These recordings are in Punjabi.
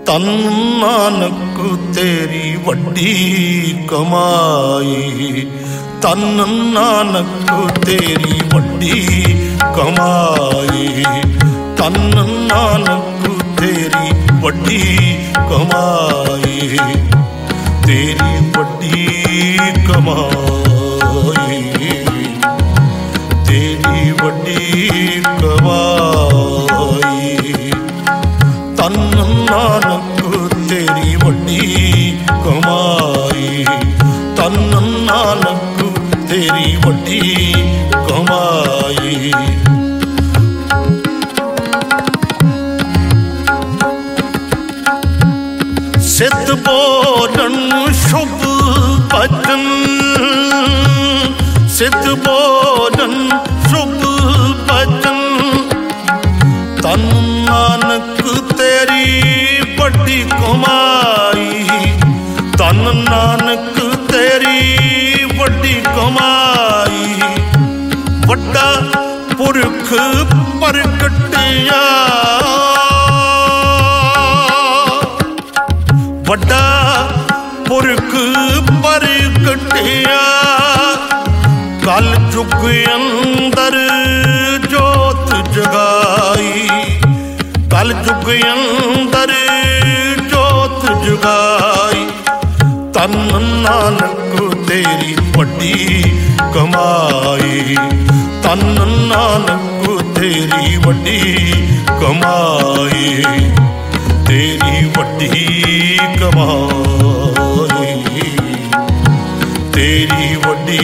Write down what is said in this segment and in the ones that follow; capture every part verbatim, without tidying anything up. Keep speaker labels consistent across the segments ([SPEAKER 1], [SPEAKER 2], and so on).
[SPEAKER 1] ਧੰਨ ਨਾਨਕ ਤੇਰੀ ਵੱਡੀ ਕਮਾਈ, ਧੰਨ ਨਾਨਕ ਤੇਰੀ ਵੱਡੀ ਕਮਾਈ, ਧੰਨ ਨਾਨਕ ਤੇਰੀ ਵੱਡੀ ਕਮਾਈ, ਤੇਰੀ ਵੱਡੀ ਕਮਾਈ, ਤੇਰੀ ਵੱਡੀ ਕਮਾਈ, ਧੰਨ ਨਾਨਕ ਤੇਰੀ ਵੱਡੀ ਕਮਾਈ, ਧੰਨ ਨਾਨਕ ਤੇਰੀ ਵੱਡੀ ਕਮਾਈ। ਸਿੱਧ ਬੋਲਣ ਸ਼ੁਭ ਬਚਨ, ਸਿੱਧ ਬੋਲਣ ਸ਼ੁਭ ਬਚਨ, ਧੰਨ ਨਾਨਕ ਤੇਰੀ ਵੱਡੀ ਕਮਾਈ, ਧੰਨ ਨਾਨਕ ਤੇਰੀ ਵੱਡੀ ਕਮਾਈ, ਵੱਡਾ ਪੁਰਖ ਪ੍ਰਗਟਿਆ, ਵੱਡਾ ਪੁਰਖ ਪ੍ਰਗਟਿਆ, ਕਲ ਯੁਗ ਅੰਦਰ ਜੋਤ ਜਗਾਈ, ਕਲ ਯੁਗ ਅੰਦਰ ਜੋਤ ਜਗਾਈ, ਧੰਨ ਨਾਨਕ ਤੇਰੀ ਵੱਡੀ ਕਮਾਈ, ਧੰਨ ਨਾਨਕ ਤੇਰੀ ਵੱਡੀ ਕਮਾਈ, ਤੇਰੀ ਵੱਡੀ ਕਮਾਈ, ਤੇਰੀ ਵੱਡੀ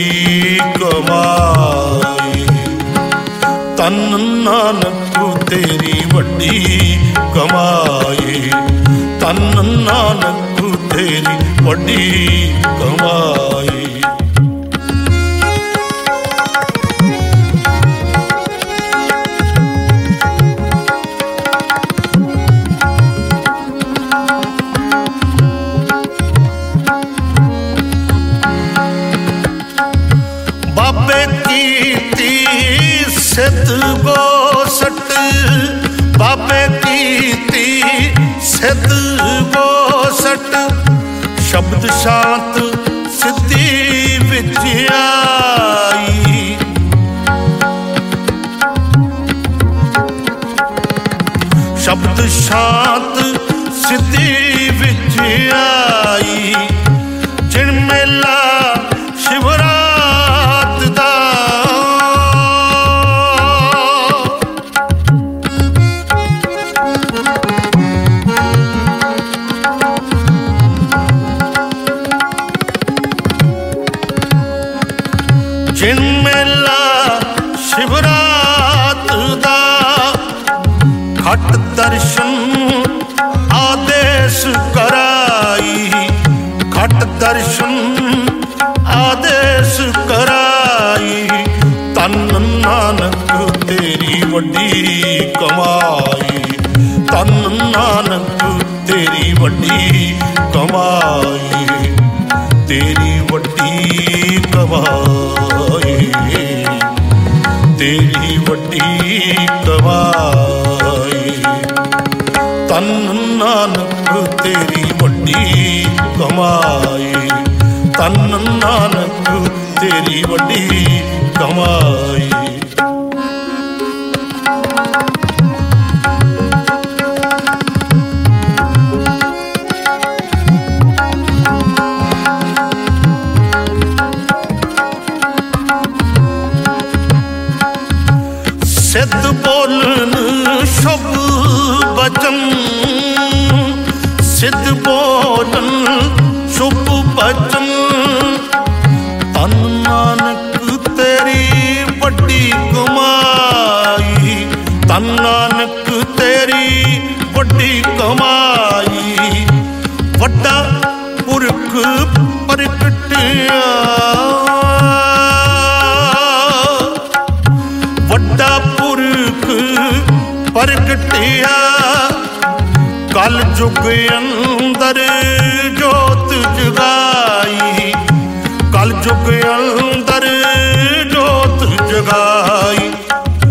[SPEAKER 1] ਕਮਾਈ, ਧੰਨ ਨਾਨਕ ਤੇਰੀ ਵੱਡੀ ਕਮਾਈ, ਧੰਨ ਨਾਨਕ ਤੇਰੀ ਵੱਡੀ ਕਮਾਈ। ਬਾਬੇ ਕੀਤੀ ਸਿੱਧ ਗੋਸਟ, ਬਾਬੇ ਕੀਤੀ ਸਿੱਧ ਗੋਸਟ, ਸ਼ਬਦ ਸ਼ਾਂਤ ਸਿੱਧੀ ਵਿੱਚ ਆਈ, ਸ਼ਬਦ ਸ਼ਾਂਤ ਸਿੱਧੀ ਵਿੱਚ ਆਈ, ਜਿਨ ਮੇਲਾ ਸ਼ਿਵਰਾਤ ਦਾ, ਜਿਨ ਮੇਲਾ ਸ਼ਿਵਰਾਤ ਦਾ, ਖਟ ਦਰਸ਼ਨ ਆਦੇਸ਼ ਕਰਾਈ, ਖਟ ਦਰਸ਼ਨ ਆਦੇਸ਼ ਕਰਾਈ, ਧੰਨ ਨਾਨਕ ਤੇਰੀ ਵੱਡੀ ਕਮਾਈ, ਧੰਨ ਨਾਨਕ ਤੇਰੀ ਵੱਡੀ ਕਮਾਈ, ਤੇਰੀ ਵੱਡੀ ਕਮਾਈ, ਤੇਰੀ ਵੱਡੀ ਕਮਾਈ, ਧੰਨ ਨਾਨਕ ਤੇਰੀ ਵੱਡੀ ਕਮਾਈ, ਧੰਨ ਨਾਨਕ ਤੇਰੀ ਵੱਡੀ ਕਮਾਈ। ਸਿੱਧ ਬੋਲਣ ਸ਼ੁਭ ਬਚਨ, ਸਿੱਧ ਬੋਲਣ ਸ਼ੁਭ ਬਚਨ, ਧੰਨ ਨਾਨਕ ਤੇਰੀ ਵੱਡੀ ਕਮਾਈ, ਧੰਨ ਨਾਨਕ ਤੇਰੀ ਵੱਡੀ ਕਮਾਈ, ਵੱਡਾ ਪੁਰਖ ਪ੍ਰਗਟਿਆ, ਵੱਡਾ ਪੁਰਖ ਪ੍ਰਗਟਿਆ, ਕਲ ਯੁਗ ਅੰਦਰ ਜੋਤ ਜਗਾਈ, ਕਲ ਯੁਗ ਅੰਦਰ ਜੋਤ ਜਗਾਈ,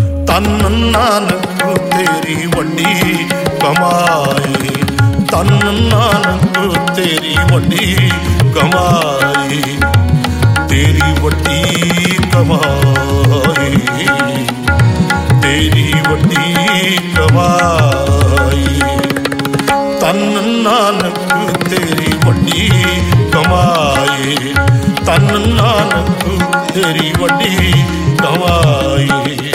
[SPEAKER 1] ਧੰਨ ਨਾਨਕ ਤੇਰੀ ਵੱਡੀ ਕਮਾਈ, ਧੰਨ ਵੱਡੀ ਕਮਾਈ, ਤੇਰੀ ਵੱਡੀ ਕਮਾਈ, ਤੇਰੀ ਵੱਡੀ ਕਮਾਈ। ਧੰਨ ਨਾਨਕ ਤੇਰੀ ਵੱਡੀ ਕਮਾਈ, ਧੰਨ ਨਾਨਕ ਤੇਰੀ ਵੱਡੀ ਕਮਾਈ।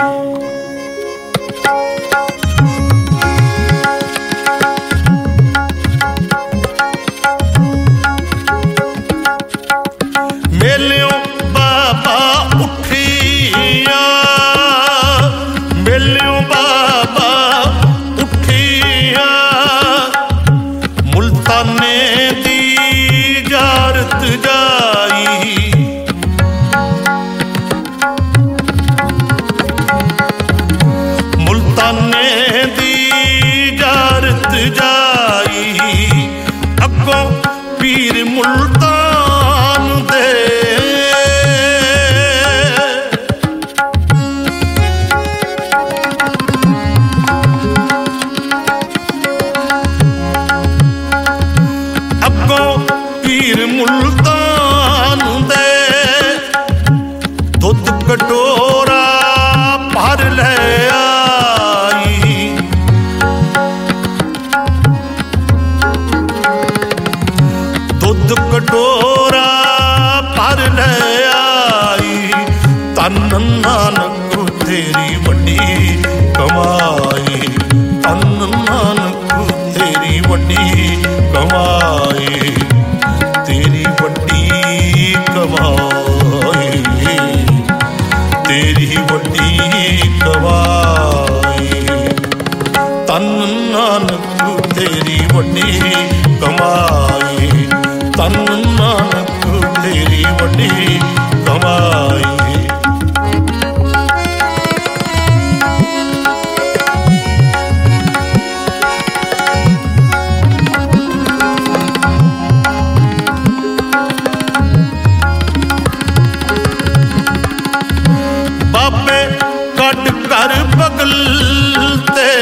[SPEAKER 1] ਮੇਲਿਓ ਬਾਬਾ ਉੱਠਿਆ, ਮੇਲਿਓ ਬਾਬਾ ਉੱਠਿਆ, ਮੁਲਤਾਨੇ ਦੀ ਜਾਰਤ ਜਾਈ, ਮੁਲਤਾਨੇ ਦੀ ਜਾਰਤ ਜਾਈ, ਅੱਗੋਂ ਪੀਰ ਮੁਲਤਾਨ ਦੇ, ਅੱਗੋਂ ਪੀਰ ਮੁਲਤਾਨ ਦੇ, ਦੁੱਧ ਕਟੋਰਾ ਭਰ ਲੈ ਆਈ, ਦੁੱਧ ਕਟੋਰਾ ਭਰ ਲੈ ਆਈ। ਧੰਨ ਨਾਨਕ ਤੇਰੀ ਵੱਡੀ ਕਮਾਈ, ਧੰਨ ਨਾਨਕ ਤੇਰੀ ਵੱਡੀ ਕਮਾਈ, ਤੇਰੀ ਵੱਡੀ ਕਮਾਈ, ਤੇਰੀ ਵੱਡੀ ਕਮਾਈ। ਧੰਨ ਨਾਨਕ ਤੇਰੀ ਵੱਡੀ ਕਮਾਈ, ਧੰਨ ਨਾਨਕ ਤੇਰੀ ਵੱਡੀ ਕਮਾਈ। ਬਾਬੇ ਕੱਢ ਕਰ ਬਗਲ ਤੇ,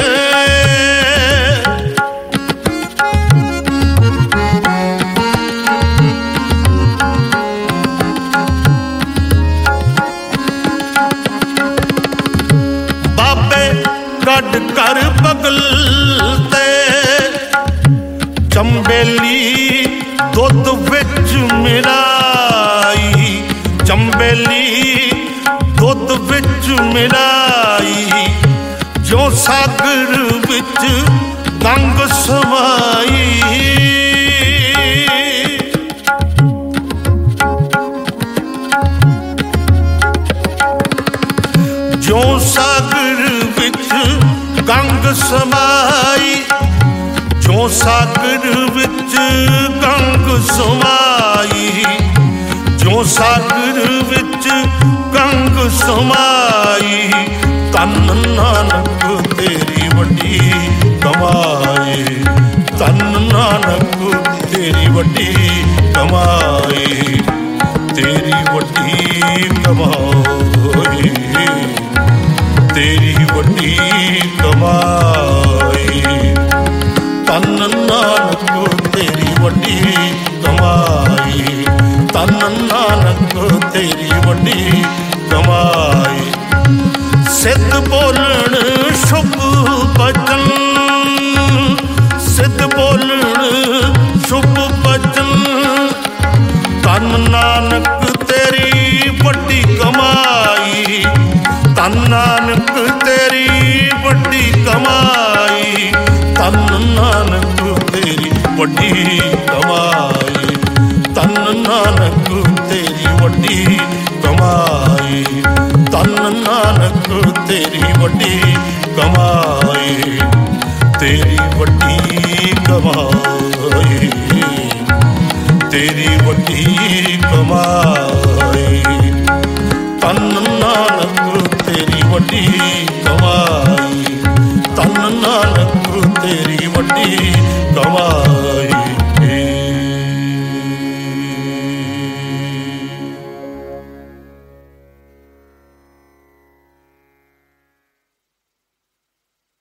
[SPEAKER 1] ਬਾਬੇ ਕੱਢ ਕਰ ਬਗਲ ਤੇ, ਚੰਬੇਲੀ ਦੁੱਧ ਵਿੱਚ ਮਿਲਾਈ, ਚੰਬੇਲੀ ਦੁੱਧ ਵਿੱਚ ਮਿਲਾਈ, ਜੋ ਸਾਗਰ ਵਿੱਚ ਗੰਗ ਸਮਾਈ, ਜੋ ਸਾਗਰ ਵਿੱਚ ਗੰਗ ਸਮਾਈ, ਜੋ ਸਾਗਰ ਵਿੱਚ ਗੰਗ ਸਮਾਈ, ਜੋ ਸਾਗਰ ਵਿੱਚ ਗੰਗ ਸਮਾਈ। ਧੰਨ ਨਾਨਕ ਤੇਰੀ ਵੱਡੀ ਕਮਾਈ, ਧੰਨ ਨਾਨਕ ਤੇਰੀ ਵੱਡੀ ਕਮਾਈ, ਤੇਰੀ ਵੱਡੀ ਕਮਾਈ, ਤੇਰੀ ਵੱਡੀ ਕਮਾਈ। ਧੰਨ ਨਾਨਕ ਤੇਰੀ ਵੱਡੀ ਕਮਾਈ, ਧੰਨ ਨਾਨਕ ਤੇਰੀ ਵੱਡੀ ਕਮਾਈ। ਸਿੱਧ ਬੋਲਣ ਸ਼ੁਭ ਬਚਨ, ਸਿੱਧ ਬੋਲਣ ਸ਼ੁਭ ਬਚਨ, ਧੰਨ ਨਾਨਕ ਤੇਰੀ ਵੱਡੀ ਕਮਾਈ, ਧੰਨ ਨਾਨਕ ਤੇਰੀ ਵੱਡੀ ਕਮਾਈ, ਧੰਨ ਨਾਨਕ ਤੇਰੀ ਵੱਡੀ ਕਮਾਈ, ਧੰਨ ਨਾਨਕ ਤੇਰੀ ਵੱਡੀ ਕਮਾਈ, ਧੰਨ ਨਾਨਕ ਤੇਰੀ ਵੱਡੀ ਕਮਾਈ, ਤੇਰੀ ਵੱਡੀ ਕਮਾਈ, ਤੇਰੀ ਵੱਡੀ